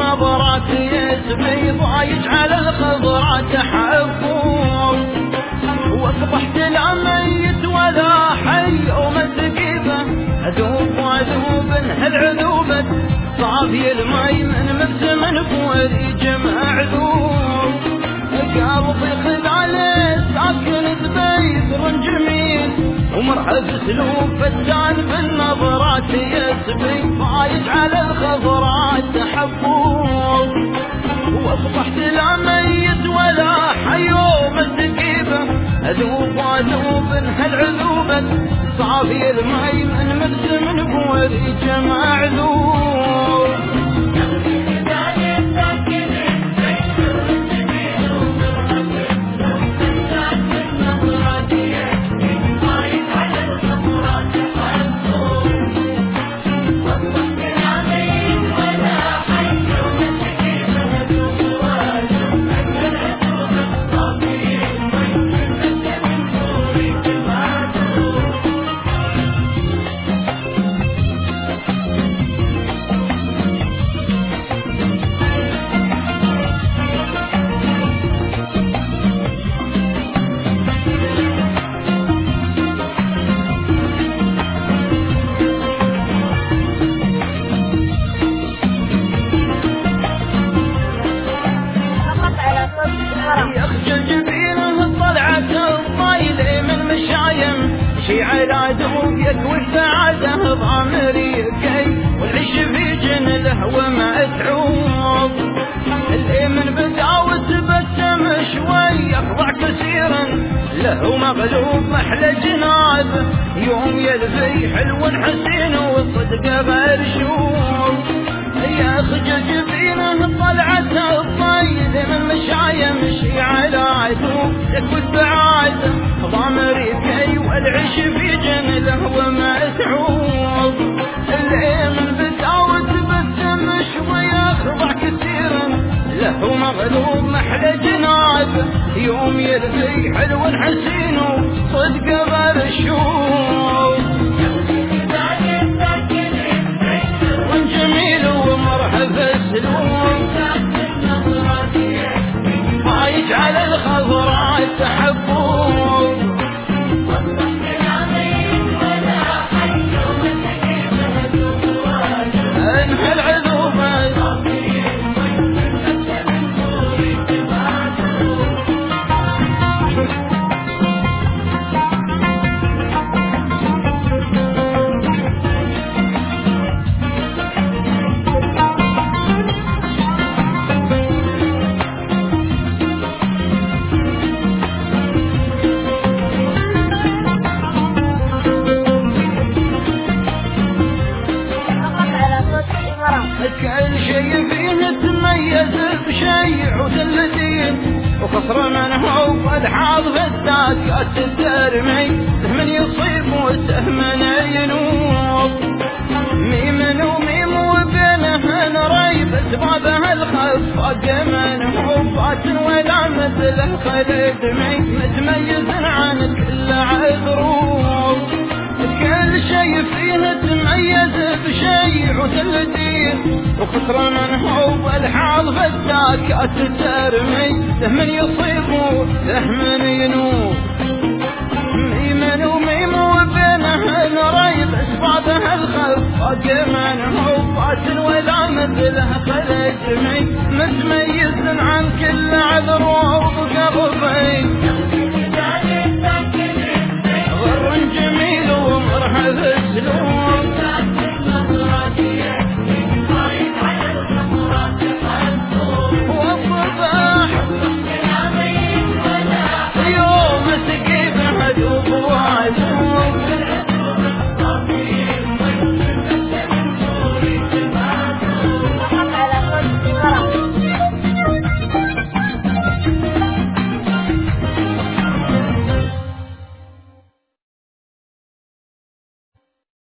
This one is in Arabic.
بالنظرات يسبي ضايج على الخضرات حبوب واصبحت لا ميت ولا حي ومسقيبه اذوب واذوب هالعذوبه صافي المي من مبسم فوري جمع ذوب قلبي خذ ساكن بيت جميل ومرحب اسلوب فتان بالنظرات يسبي ضايج على الخضرات حبوب واصبحت لا ميت ولا حي ومسقيبه اذوب واذوب هالعذوبه صافي المي من مبسم فوري جمع ذوب يخجل جبينه طلعت الطايل من مشايم شي على دوب يكوي السعاده ضامري كي والعيش في جنله وما تعوب اللي من بداوة تبسم شوي يخضع كثيرا له مغلوب محلى جنازه يوم يلفي حلو حسين والصدق برشوب يا خجل جبينه طلعت الطايل من مشايم مشي على عدو يكوي السعاده ضامري كي والعيش في جنله وما تعوب اللي من بداوة تبسم شوي يخضع كثيرا له مغلوب محلى جنازه يوم يلفي حلو حسين صدق برشوب جميل ومرحب اسلوب ضايج على الخضرات حبوب انهى العذوبه كل شيء فيه تميز بشيء وثلثين وخسر منه والحاض بالذات الترمي من يصيب وسهم ينوب ميم وميم وبينه نريب اسبابها الخفاق منه فات ولا مثل خلد متميز عن كل عذروب كل شيء فيه تميز بشيء وثلثين وخسر منه والحاض بالذاكات ترمي من يصيب وسهم ينوب ميم وميم وبينه نريب اسبابها الخفاق منه فات ولا مثله خلد متميز عن كل عذر